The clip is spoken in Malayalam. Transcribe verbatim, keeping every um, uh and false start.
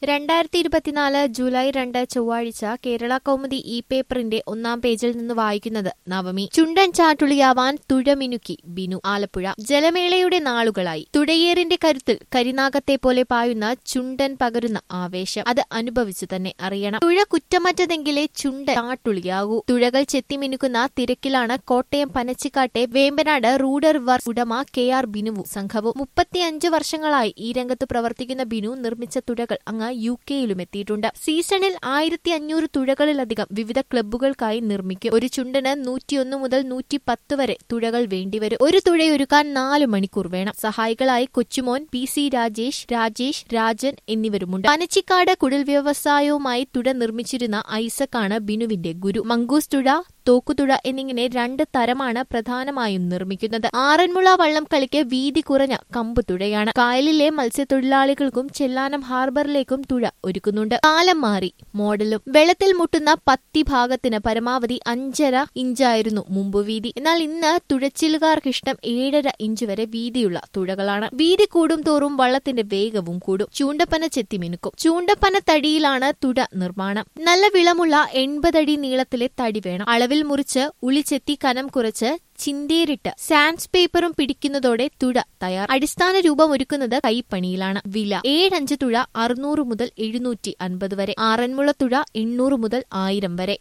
രണ്ടായിരത്തി ഇരുപത്തിനാല് ജൂലൈ രണ്ട് ചൊവ്വാഴ്ച കേരള കൗമുദി ഇ പേപ്പറിന്റെ ഒന്നാം പേജിൽ നിന്ന് വായിക്കുന്നത് നവമി. ചുണ്ടൻ ചാട്ടുളിയാവാൻ തുഴമിനുക്കി ബിനു. ആലപ്പുഴ. ജലമേളയുടെ നാളുകളായി. തുഴയേറിന്റെ കരുത്തിൽ കരിനാഗത്തെ പോലെ പായുന്ന ചുണ്ടൻ പകരുന്ന ആവേശം അത് അനുഭവിച്ചു തന്നെ അറിയണം. തുഴ കുറ്റമറ്റതെങ്കിലേ ചുണ്ടൻ ചാട്ടുളിയാകൂ. തുഴകൾ ചെത്തിമിനുക്കുന്ന തിരക്കിലാണ് കോട്ടയം പനച്ചിക്കാട്ടെ വേമ്പനാട് റൂഡർ വർക്സ് ഉടമ കെ ആർ ബിനുവും സംഘവും. മുപ്പത്തിയഞ്ച് വർഷങ്ങളായി ഈ രംഗത്ത് പ്രവർത്തിക്കുന്ന ബിനു നിർമ്മിച്ച തുഴകൾ അങ്ങ് യു കെയിലും എത്തിയിട്ടുണ്ട്. സീസണിൽ ആയിരത്തി അഞ്ഞൂറ് തുഴകളിലധികം വിവിധ ക്ലബ്ബുകൾക്കായി നിർമ്മിക്കും. ഒരു ചുണ്ടന് നൂറ്റിയൊന്ന് മുതൽ നൂറ്റി പത്ത് വരെ തുഴകൾ വേണ്ടിവരും. ഒരു തുഴയൊരുക്കാൻ നാലു മണിക്കൂർ വേണം. സഹായികളായി കൊച്ചുമോൻ, പി സി രാജേഷ്, രാജേഷ്, രാജൻ എന്നിവരുമുണ്ട്. പനച്ചിക്കാട് കുടിൽ വ്യവസായവുമായി തുഴ നിർമ്മിച്ചിരുന്ന ഐസക്കാണ് ബിനുവിന്റെ ഗുരു. മങ്കൂസ് തുഴ, തോക്കുതുഴ എന്നിങ്ങനെ രണ്ട് തരമാണ് പ്രധാനമായും നിർമ്മിക്കുന്നത്. ആറന്മുള വള്ളം കളിക്ക് വീതി കുറഞ്ഞ കമ്പ് തുഴയാണ്. കായലിലെ മത്സ്യത്തൊഴിലാളികൾക്കും ചെല്ലാനം ഹാർബറിലേക്കും തുഴ ഒരുക്കുന്നുണ്ട്. കാലം മാറി, മോഡലും. വെള്ളത്തിൽ മുട്ടുന്ന പത്തി ഭാഗത്തിന് പരമാവധി അഞ്ചര ഇഞ്ചായിരുന്നു മുമ്പ് വീതി. എന്നാൽ ഇന്ന് തുഴച്ചിലുകാർക്കിഷ്ടം ഏഴര ഇഞ്ച് വരെ വീതിയുള്ള തുഴകളാണ്. വീതി കൂടും തോറും വള്ളത്തിന്റെ വേഗവും കൂടും. ചൂണ്ടപ്പന ചെത്തിമിനുക്കും. ചൂണ്ടപ്പന തടിയിലാണ് തുഴ നിർമ്മാണം. നല്ല വിളമുള്ള എൺപതടി നീളത്തിലെ തടി വേണം. അളവിൽ മുറിച്ച് ഉളിച്ചെത്തി കനം കുറച്ച് ചിന്തേറിട്ട് സാൻഡ് പേപ്പറും പിടിക്കുന്നതോടെ തുഴ തയ്യാർ. അടിസ്ഥാന രൂപം ഒരുക്കുന്നത് കൈപ്പണിയിലാണ്. വില ഏഴഞ്ച് തുഴ അറുന്നൂറ് മുതൽ എഴുന്നൂറ്റി അൻപത് വരെ. ആറന്മുള തുഴ എണ്ണൂറ് മുതൽ ആയിരം വരെ.